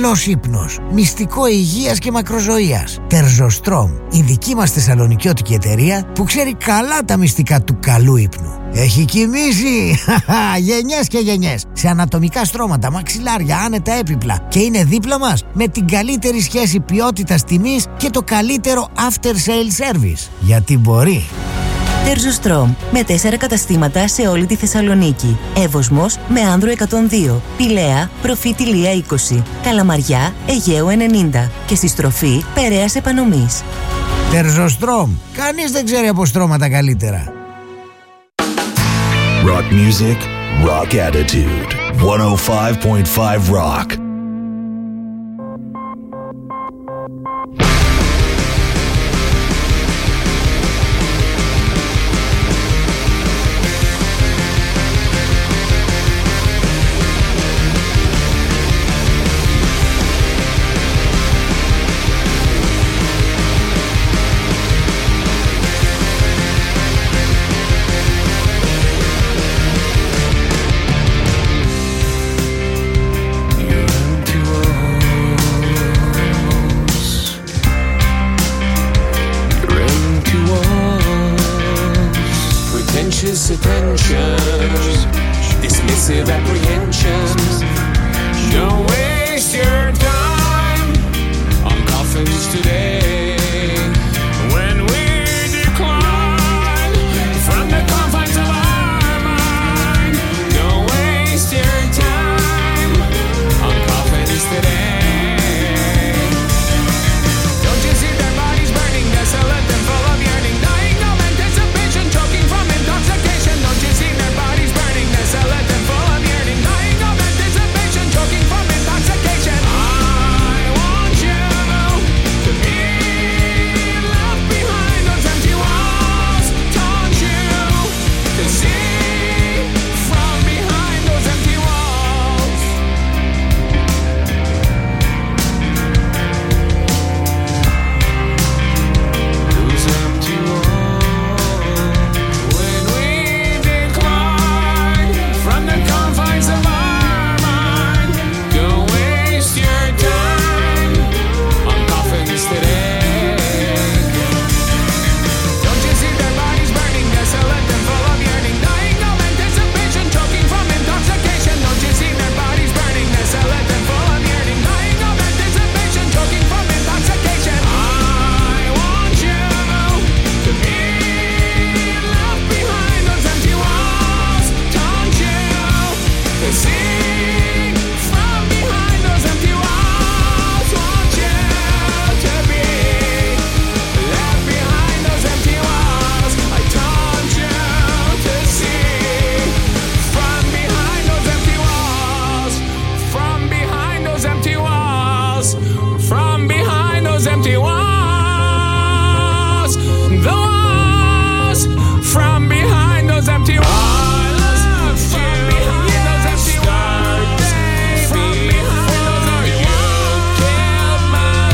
καλός ύπνος, μυστικό υγείας και μακροζωίας. Τερζοστρόμ, η δική μας θεσσαλονικιώτικη εταιρεία που ξέρει καλά τα μυστικά του καλού ύπνου. Έχει κοιμήσει γενιές και γενιές σε ανατομικά στρώματα, μαξιλάρια, άνετα έπιπλα και είναι δίπλα μας με την καλύτερη σχέση ποιότητας τιμής και το καλύτερο after sale service. Γιατί μπορεί. Τερζοστρόμ, με 4 καταστήματα σε όλη τη Θεσσαλονίκη. Εύωσμος με Άνδρο 102, Πηλαία, Προφήτηλία 20, Καλαμαριά, Αιγαίου 90 και στη στροφή Περαίας Επανομής. Τερζοστρόμ, κανείς δεν ξέρει από στρώματα καλύτερα. Rock music, rock attitude. 105.5 Rock. Attentions, dismissive apprehensions. Don't waste your time on coffins today. When we decline from the confines of our mind, don't waste your time on coffins today. Don't you see their bodies burning, desolate and full of yearning, dying of anticipation, choking from intoxication. Don't you see their bodies burning, desolate and full of yearning, dying of anticipation, choking from intoxication. I want you to be left behind those empty walls. Don't you to see from behind those empty walls. Those empty walls. When we decline from the confines of our mind, don't waste your time on coffins today. Don't you see their bodies burning, desolate and full of yearning, dying of anticipation, choking from intoxication. Don't you see their bodies burning, desolate and full of yearning, dying of anticipation, choking from intoxication. I want you to be left behind those empty walls. Don't you to see from behind those empty walls. Want you to be left behind those empty walls. I told you to see from behind those empty walls. From behind those empty walls. From behind those empty walls. The walls. From behind those empty walls. From behind those empty walls. From behind those empty walls. Killed my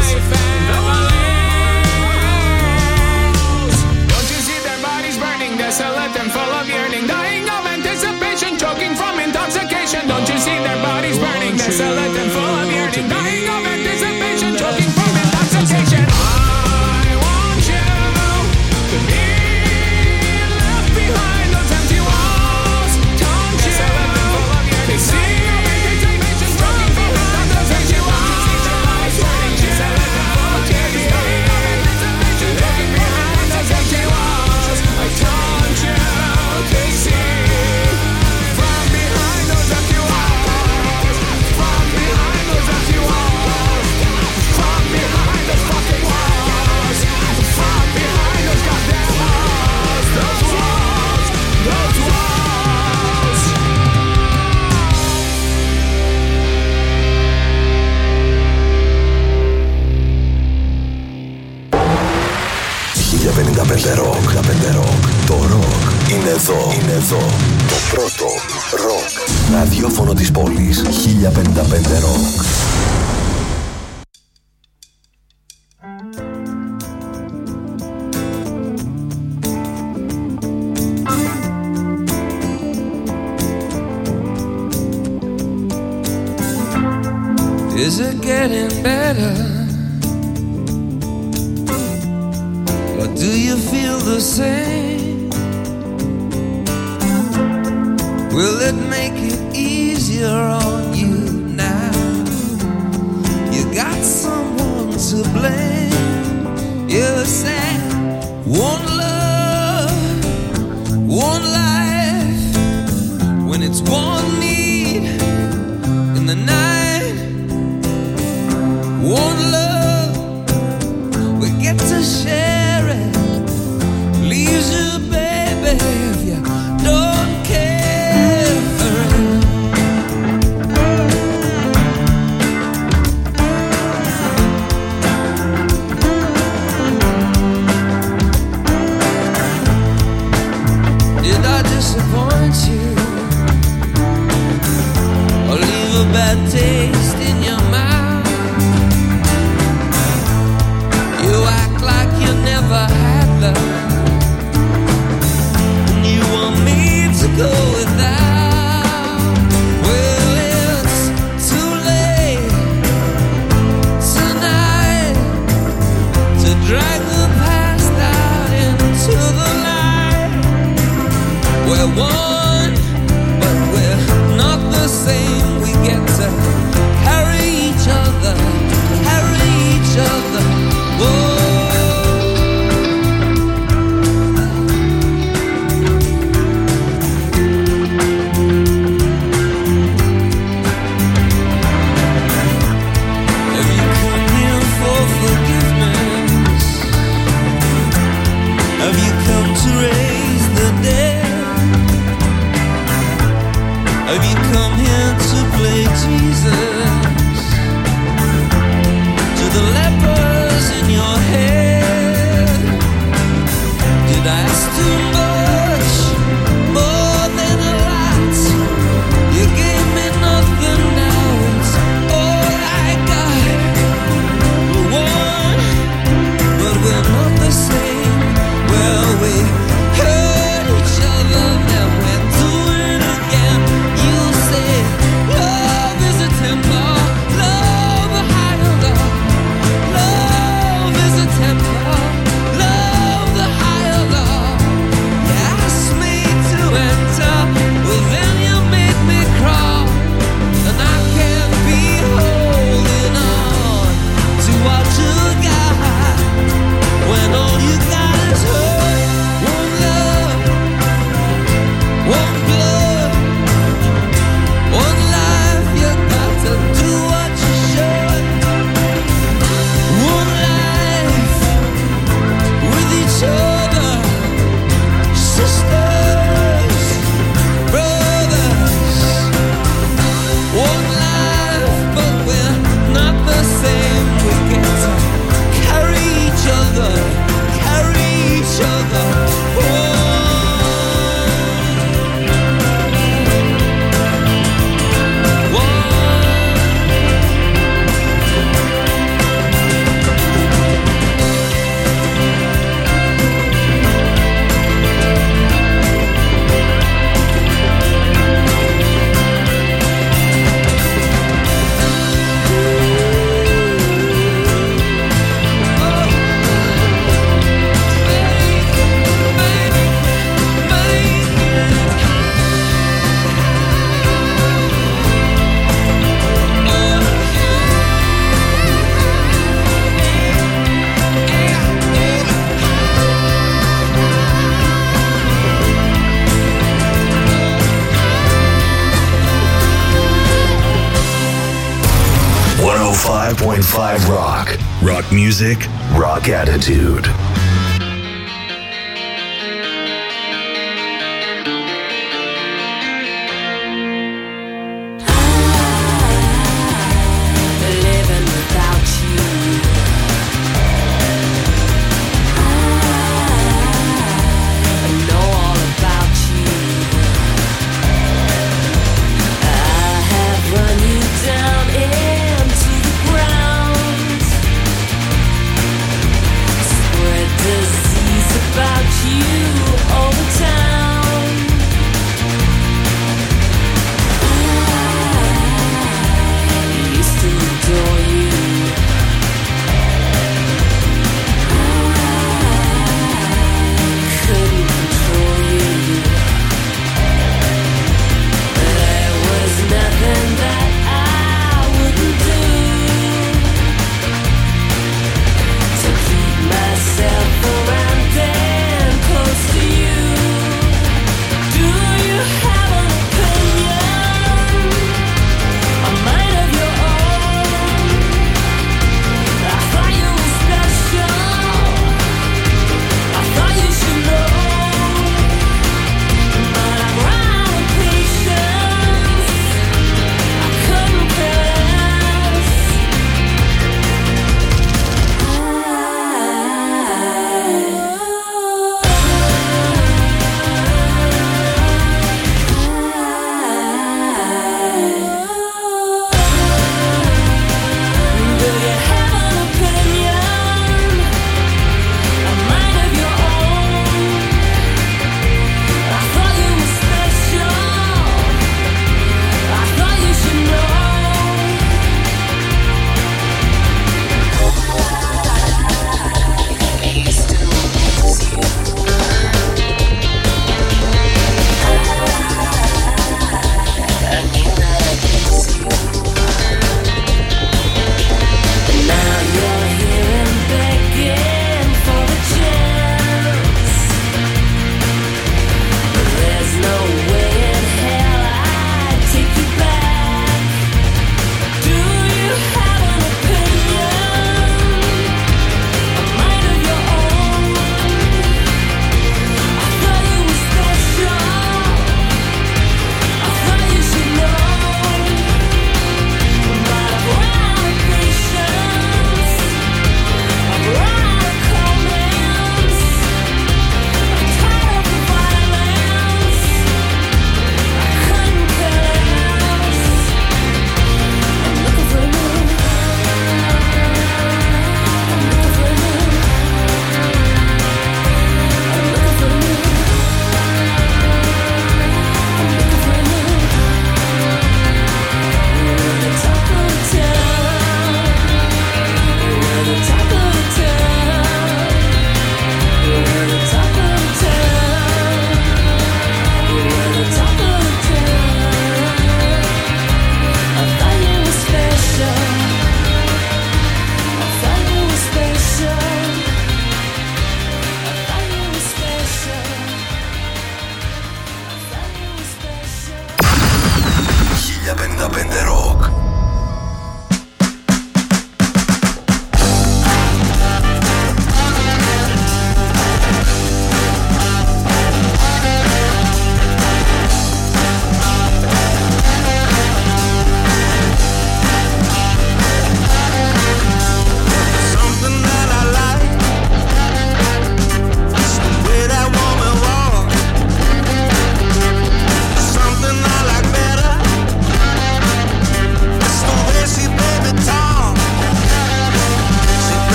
families. Don't you see their bodies burning, desolate and full of yearning, dying of anticipation, choking from intoxication. Don't you see their bodies burning, desolate and full of yearning, dying of anticipation, choking from intoxication. I want you to be left behind those empty walls. Don't you to see from behind those empty walls. Want you to be left behind those empty walls. I told you to see from behind those empty walls. From behind those empty walls. From behind those fucking walls. From behind those goddamn walls. Those walls. Those walls. Rock. Το rock είναι εδώ. Το πρώτο rock ραδιόφωνο της πόλης. 1055 Rock. Is it getting better? Or do you feel the same? Will it make it easier on you now? You got someone to blame. You said one love, one life. When it's one need in the night, one love, we get to share it. Leaves you, baby, if you don't care for it. Did I disappoint you? Or leave a bad taste in your mouth? You act like you never had love, and you want me to go without. Well, it's too late tonight to drag the past out into the light. We're one, but we're not the same. We get to carry each other, carry each other. Whoa. Have you come here for forgiveness? Have you come to raise the dead? Have you come here to play Jesus to the lepers in your head? Did I ask too much, more than a lot? You gave me nothing, now it's all I got. We're one, but we're not the same. Well, we hurt each other, then we do it again. You say love is a temper, love a higher love. Love is a temper, love the higher love. You asked me to enter, well then you made me crawl, and I can't be holding on to what you got when all you got is hurt. One love, one blood, one life. You got to do what you should. One life with each other, sisters, brothers. One life, but we're not the same. We get to carry each other, carry each other. .5 Rock. Rock music, rock attitude. Living without you, I know all about you. I have run you down into the ground, spread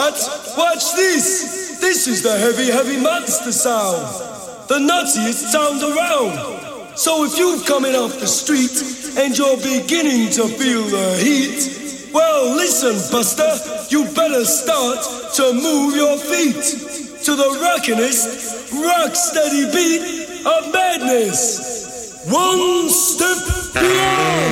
that? Watch this. This is the heavy, heavy monster sound. The nuttiest sound around. So if you've coming off the street and you're beginning to feel the heat, well, listen, Buster, you better start to move your feet to the rockinest, rock-steady beat of madness. One step beyond.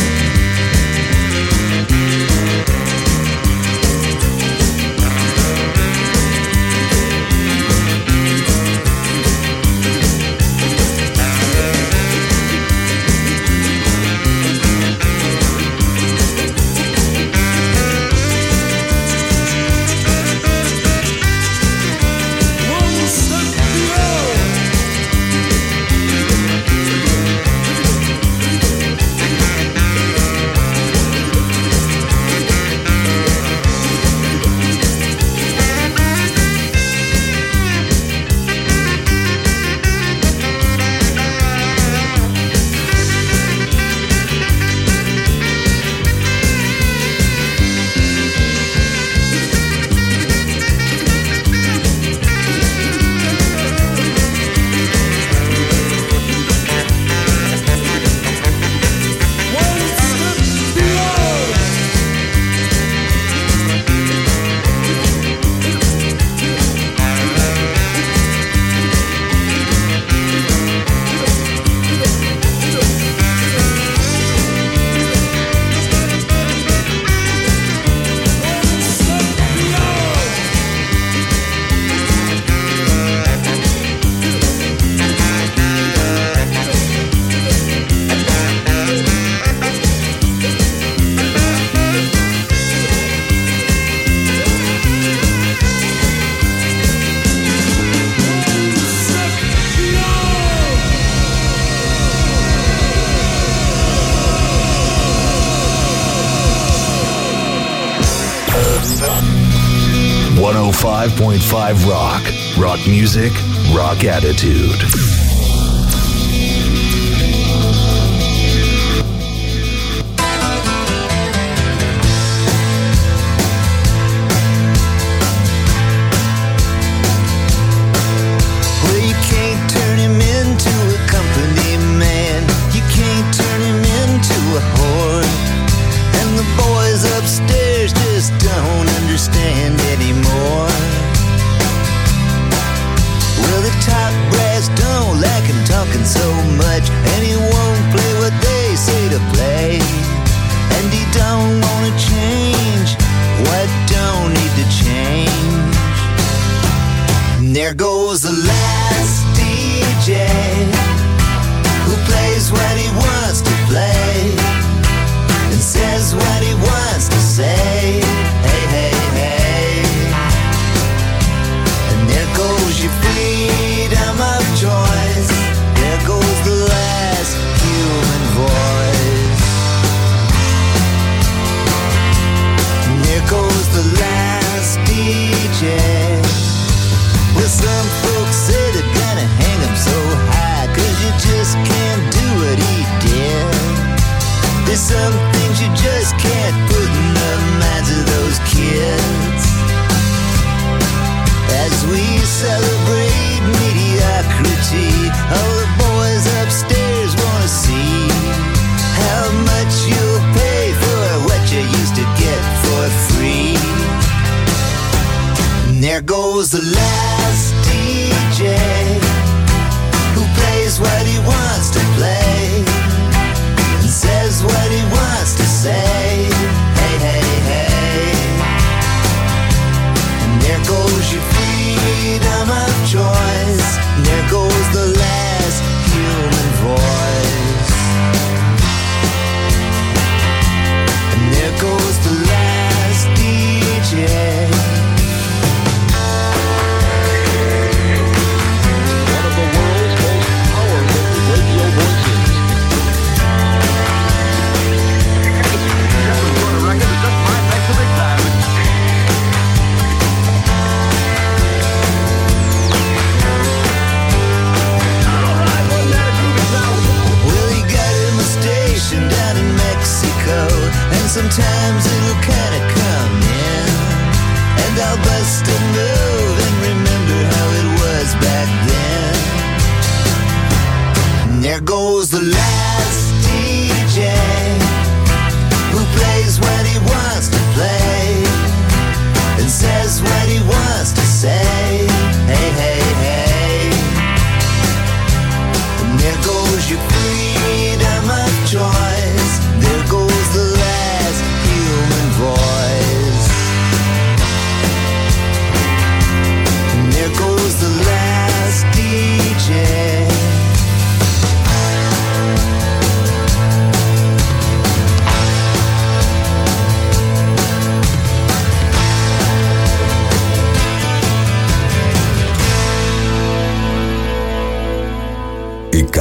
.5 Rock. Rock music, rock attitude. Well, you can't turn him into a company man. You can't turn him into a whore. And the boys upstairs just don't understand anymore. Well, the top brass don't like him talking so much, and he won't play what they say to play. And he don't wanna change what don't need to change. And there goes the last DJ who plays what he wants to play and says what he wants to say. Hey, hey, hey. And there goes your freedom of choice. There goes the last human voice. And there goes the last DJ. Well, some folks say they're gonna hang him so high, 'cause you just can't do what he did. There's some things you just can't put in the minds of those kids. As we celebrate mediocrity, all the boys upstairs wanna see how much you'll pay for what you used to get for free. And there goes the last DJ who plays what he wants to play and says what he wants to say. Hey, hey, hey. And there goes your freedom of choice. And there goes the last human voice. And there goes the last DJ.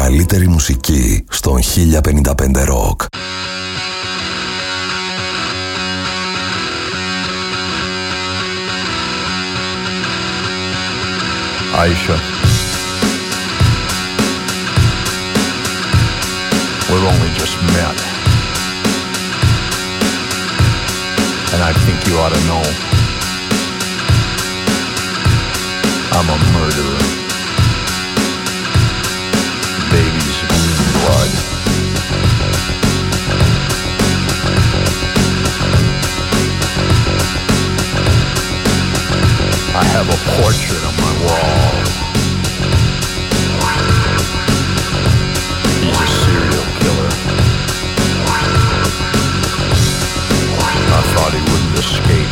καλύτερη μουσική στον 1055 Rock. Aisha, we've only just met, and I think you ought to know I'm a murderer. Baby's blood. I have a portrait on my wall. He's a serial killer. I thought he wouldn't escape.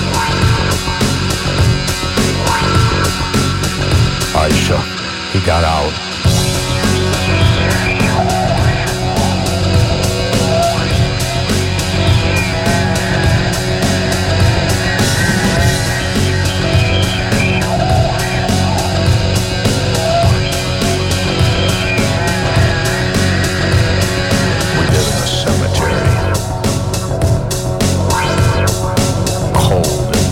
Aisha, he got out.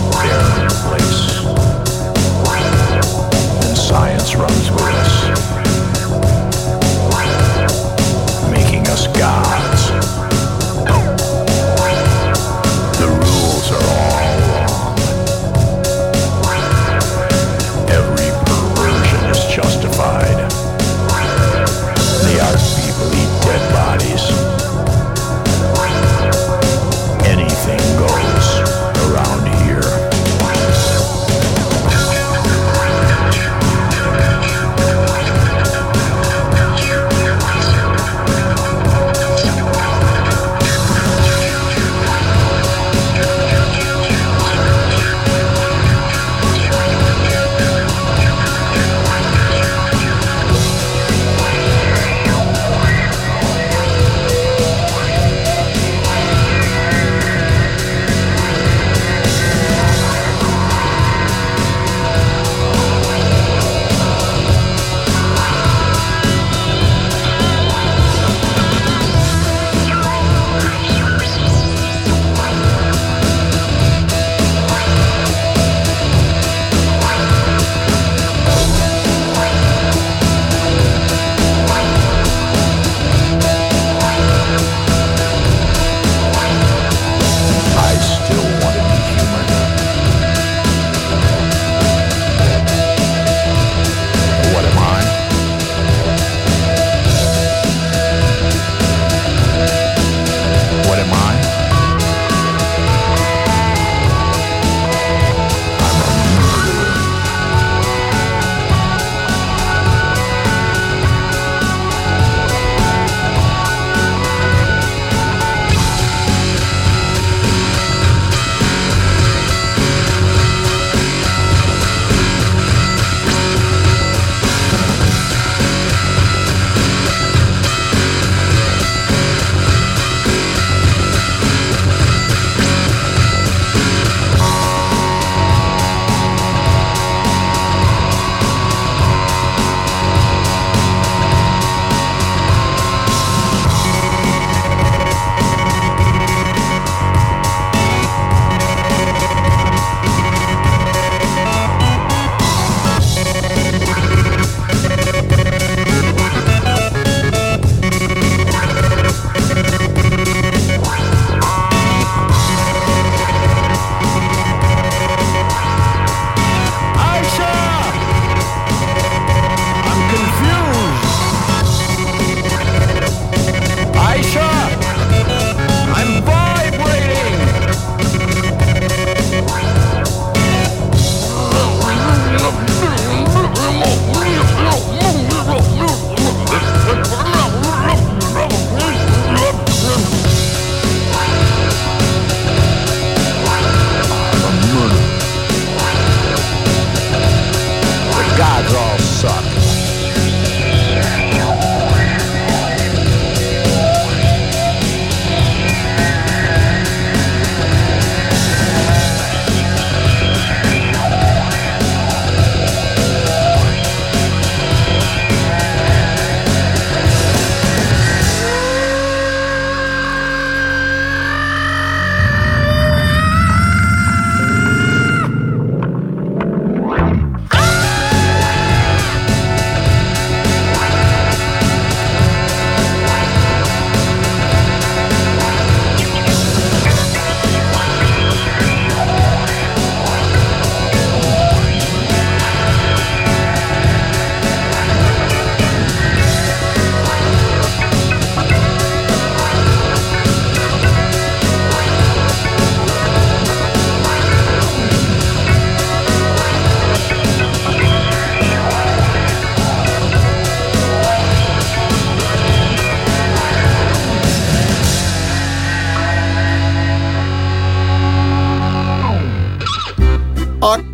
Runs with us.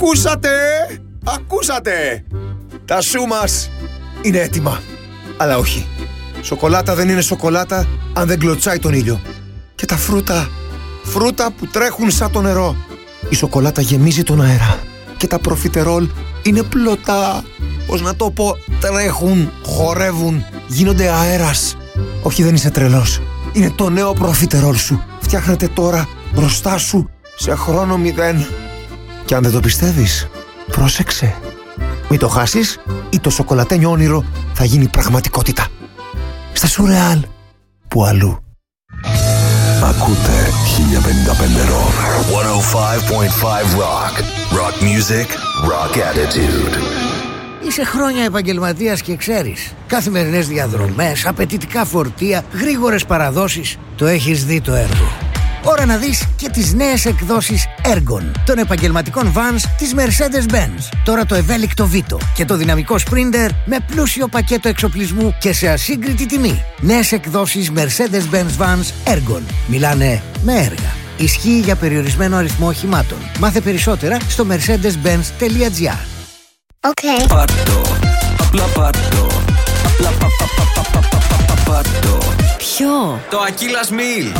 Ακούσατε! Τα σου μας είναι έτοιμα. Αλλά όχι. Σοκολάτα δεν είναι σοκολάτα αν δεν κλωτσάει τον ήλιο. Και τα φρούτα που τρέχουν σαν το νερό. Η σοκολάτα γεμίζει τον αέρα. Και τα προφιτερόλ είναι πλωτά. Πώς να το πω, τρέχουν, χορεύουν, γίνονται αέρας. Όχι, δεν είσαι τρελός. Είναι το νέο προφιτερόλ σου. Φτιάχνεται τώρα μπροστά σου σε χρόνο 0. Και αν δεν το πιστεύεις, πρόσεξε. Μην το χάσεις ή το σοκολατένιο όνειρο θα γίνει πραγματικότητα. Στα Σουρεάλ, που αλλού. Ακούτε 1055 Rock. 105.5 Rock. Rock music, rock attitude. Είσαι χρόνια επαγγελματίας και ξέρεις. Καθημερινές διαδρομές, απαιτητικά φορτία, γρήγορες παραδόσεις. Το έχεις δει το έργο. Ώρα να δεις και τις νέες εκδόσεις Ergon των επαγγελματικών vans της Mercedes-Benz. Τώρα το ευέλικτο Vito και το δυναμικό Sprinter με πλούσιο πακέτο εξοπλισμού και σε ασύγκριτη τιμή. Νέες εκδόσεις Mercedes-Benz vans Ergon. Μιλάνε με έργα. Ισχύει για περιορισμένο αριθμό οχημάτων. Μάθε περισσότερα στο mercedes-benz.gr. Okay. Πάρτο, απλά πάρτο. Απλά πάρτο. Ποιο? Το Aquillas Meal.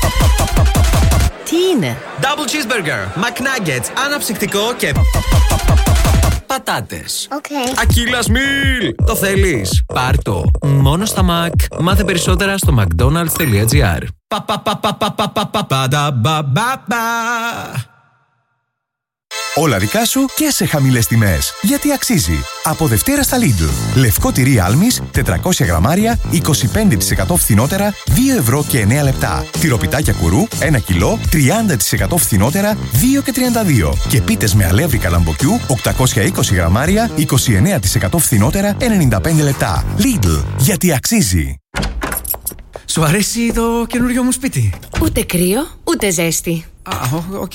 Τι είναι? Double cheeseburger, McNuggets, αναψυκτικό και πατάτες. Okay. Aquillas Meal. Το θέλεις? Πάρ' το. Μόνο στα Mac. Μάθε περισσότερα στο mcdonalds.gr. Όλα δικά σου και σε χαμηλές τιμές. Γιατί αξίζει. Από Δευτέρα στα Lidl. Λευκό τυρί Άλμης, 400 γραμμάρια, 25% φθηνότερα, 2 ευρώ και 9 λεπτά. Τυροπιτάκια κουρού, 1 κιλό, 30% φθηνότερα, 2 και 32. Και πίτες με αλεύρι καλαμποκιού, 820 γραμμάρια, 29% φθηνότερα, 95 λεπτά. Lidl. Γιατί αξίζει. Σου αρέσει το καινούριο μου σπίτι? Ούτε κρύο, ούτε ζέστη. Οκ.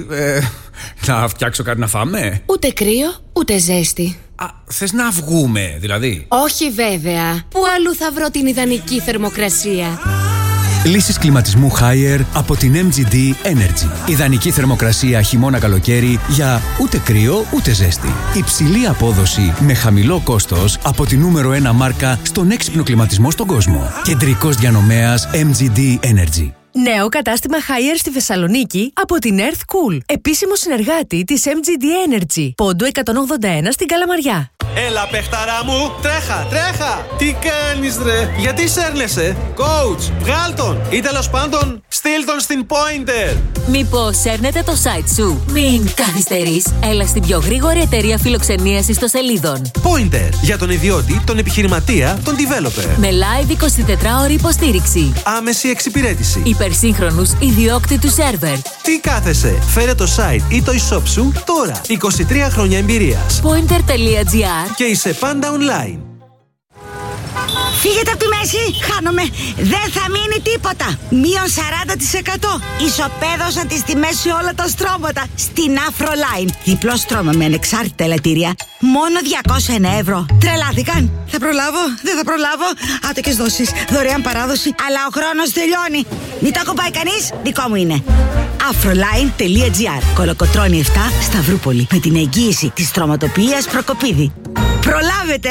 Να φτιάξω κάτι να φάμε? Ούτε κρύο, ούτε ζέστη. Θες να βγούμε, δηλαδή? Όχι βέβαια. Πού αλλού θα βρω την ιδανική θερμοκρασία? Λύσεις κλιματισμού Haier από την MGD Energy. Ιδανική θερμοκρασία χειμώνα-καλοκαίρι για ούτε κρύο ούτε ζέστη. Υψηλή απόδοση με χαμηλό κόστος από τη νούμερο 1 μάρκα στον έξυπνο κλιματισμό στον κόσμο. Κεντρικός διανομέας MGD Energy. Νέο κατάστημα Haier στη Θεσσαλονίκη από την Earth Cool. Επίσημο συνεργάτη της MGD Energy. Πόντου 181 στην Καλαμαριά. Έλα παιχταρά μου, τρέχα! Τι κάνεις ρε, γιατί σέρνεσαι? Coach, βγάλ τον ή τέλος πάντων στείλ τον στην Pointer. Μήπως σέρνετε το site σου? Μην καθυστερείς. Έλα στην πιο γρήγορη εταιρεία φιλοξενίας ιστοσελίδων. Pointer, για τον ιδιώτη, τον επιχειρηματία, τον developer. Με live 24ωρη υποστήριξη. Άμεση εξυπηρέτηση. Υπερσύγχρονους ιδιόκτητους σερβερ. Τι κάθεσαι, φέρε το site ή το e-shop σου τώρα. 23 χρόνια εμπειρίας. Pointer.gr. Και είσαι πάντα online. Φύγετε από τη μέση, χάνομαι. Δεν θα μείνει τίποτα. Μείον 40%. Ισοπαίδωσαν τις τιμές σε όλα τα στρώματα. Στην Afroline. Διπλό στρώμα με ανεξάρτητα ελαττήρια. Μόνο 201 ευρώ. Τρελάθηκαν. Θα προλάβω, δεν θα προλάβω. Άτοκες δόσεις, δωρεάν παράδοση. Αλλά ο χρόνος τελειώνει. Μην το ακουμπάει κανείς, δικό μου είναι. Afroline.gr. Κολοκοτρώνη 7, Σταυρούπολη. Με την εγγύηση της στρωματοποιίας Προκοπίδη. Προλάβετε!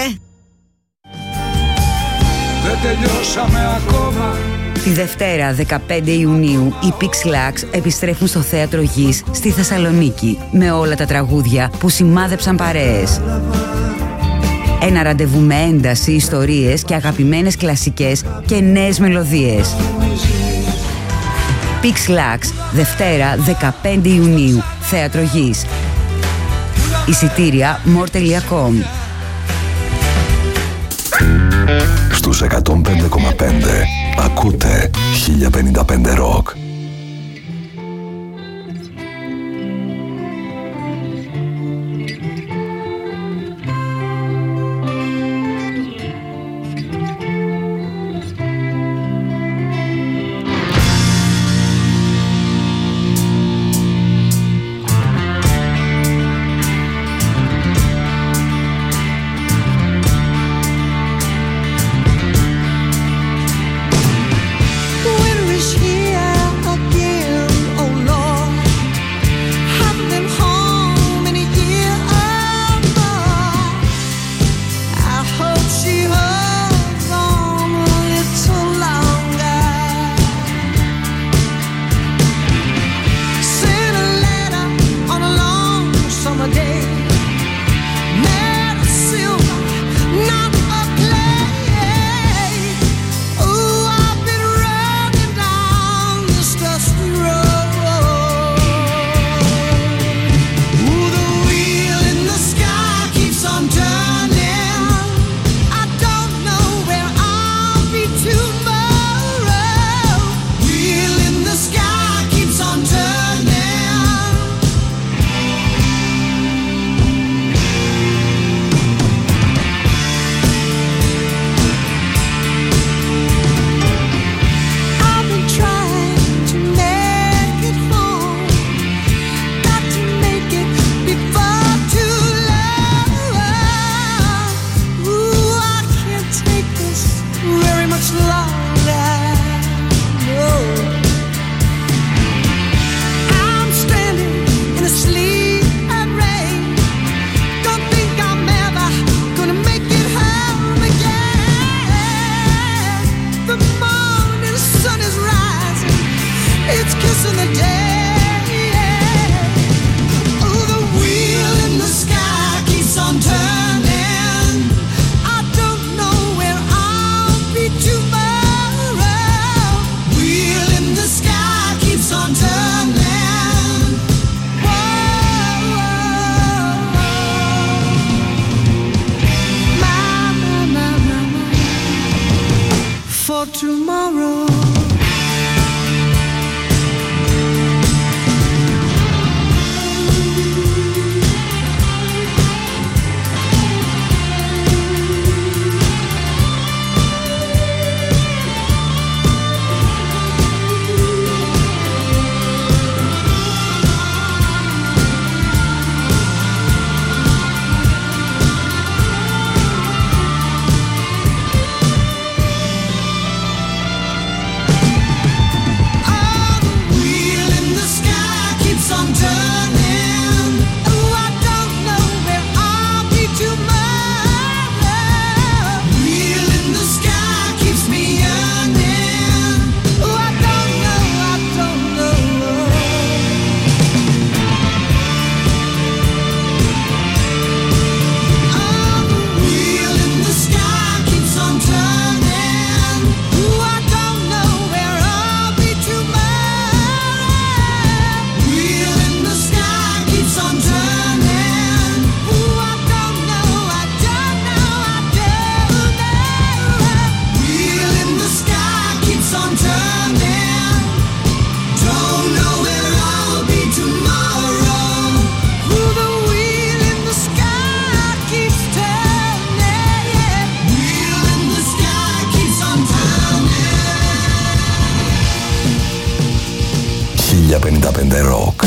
Δεν τελειώσαμε ακόμα. Τη Δευτέρα 15 Ιουνίου οι Pixlax επιστρέφουν στο Θέατρο Γης στη Θεσσαλονίκη με όλα τα τραγούδια που σημάδεψαν παρέες. Ένα ραντεβού με ένταση, ιστορίες και αγαπημένες κλασικές και νέες μελωδίες. Pixlax, Δευτέρα 15 Ιουνίου, Θέατρο Γης. Εισιτήρια more.com. Στους 105,5 ακούτε 1055 Rock. Winter is here. 1055 Rock.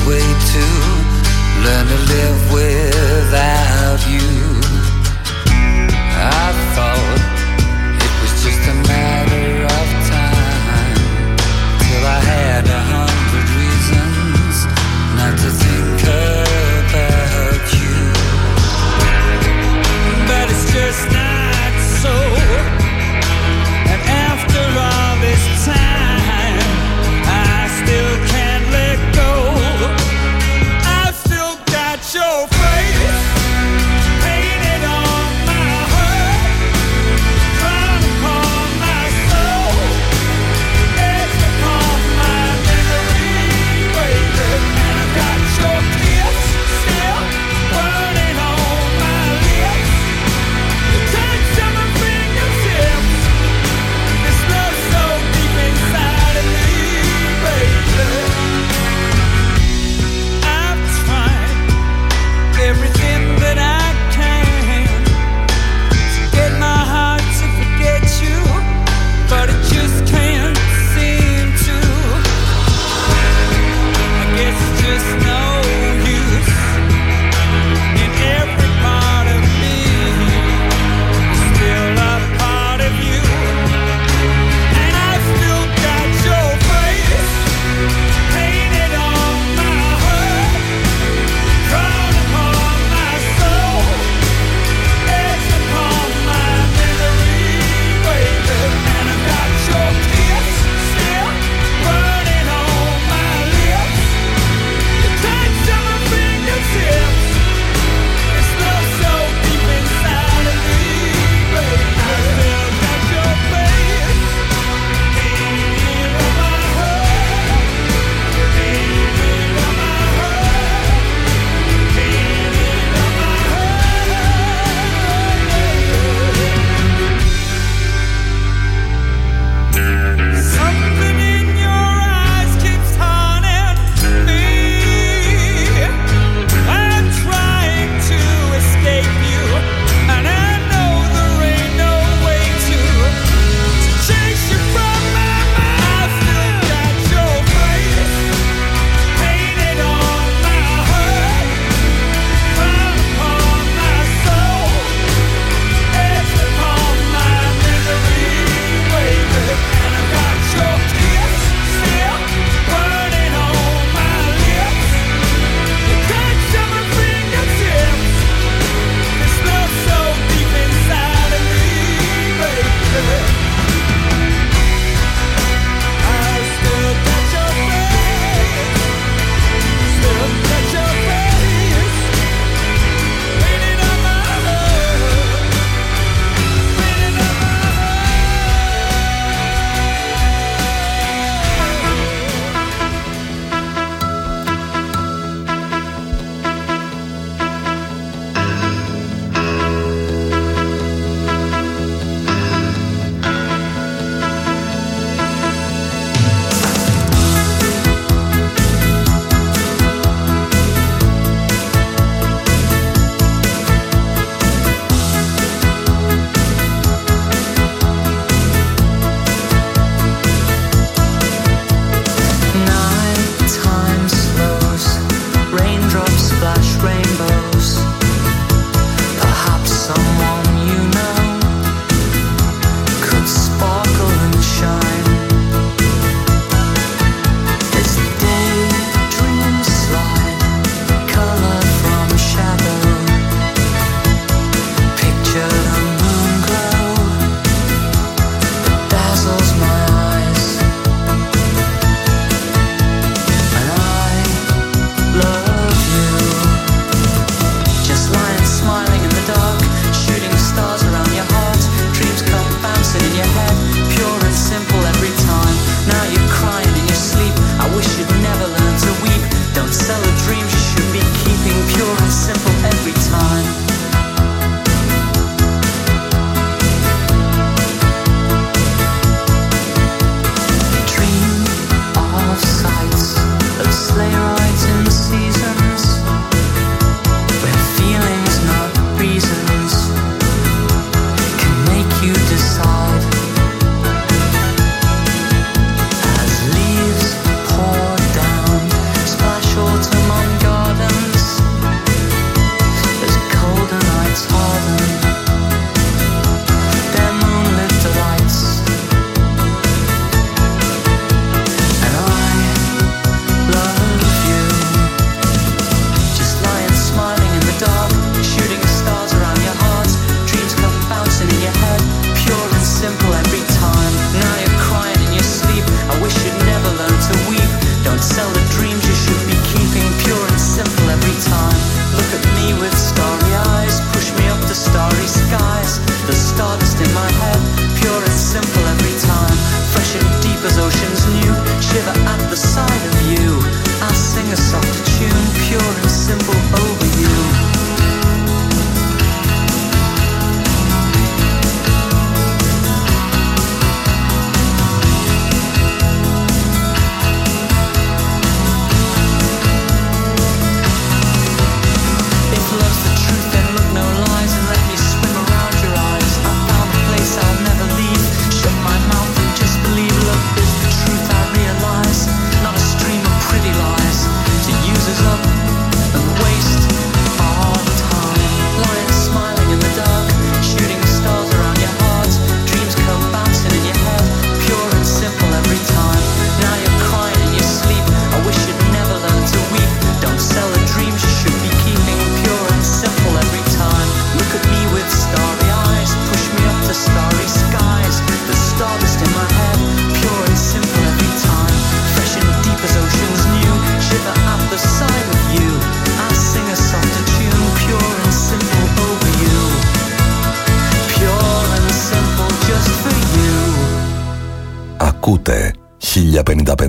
way to learn to live without you. I thought it was just a matter of time till I had 100 reasons not to think about you. But it's just not so. And after all this time, I still can't let go. I've still got your face. Hey,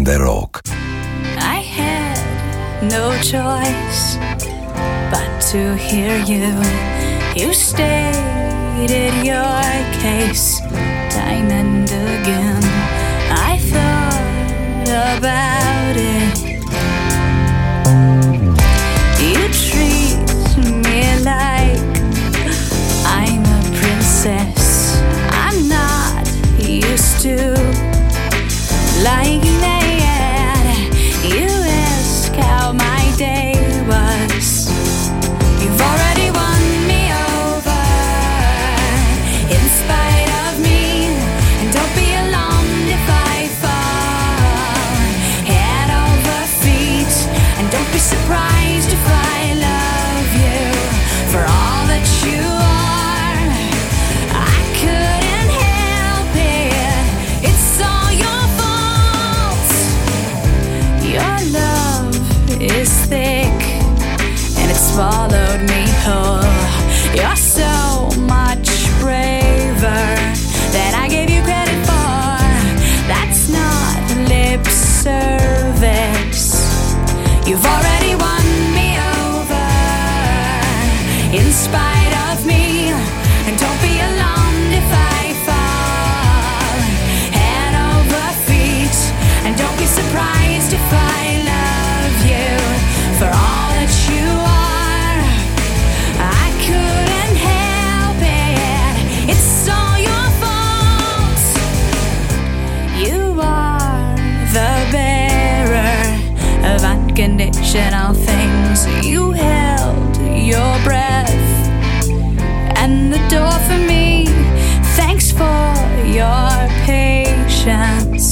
Rock. I had no choice but to hear you. You stated your case time and again. I thought about it. You treat me like I'm a princess. I'm not used to liking that. You ask how my day was. You've already won me over in spite of me. And don't be alarmed if I fall head over feet. And don't be surprised if I love you for all that you are. I couldn't help it. It's all your fault. Your love is thick and it swallowed me whole. You're so much braver than I gave you credit for. That's not lip service. You've already won me over in spite of me. And don't be alarmed if I fall head over feet. And don't be surprised if I love you for all that you are. I couldn't help it. It's all your fault. You are the bearer of unconditional things. You held your breath and the door for me. Thanks for your patience.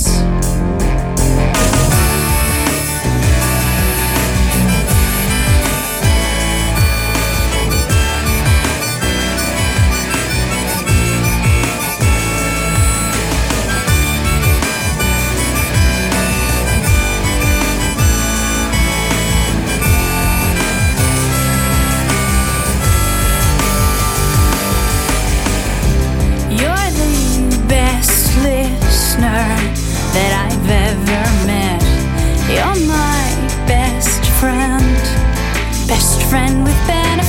You're the best listener that I've ever met. You're my best friend with benefits.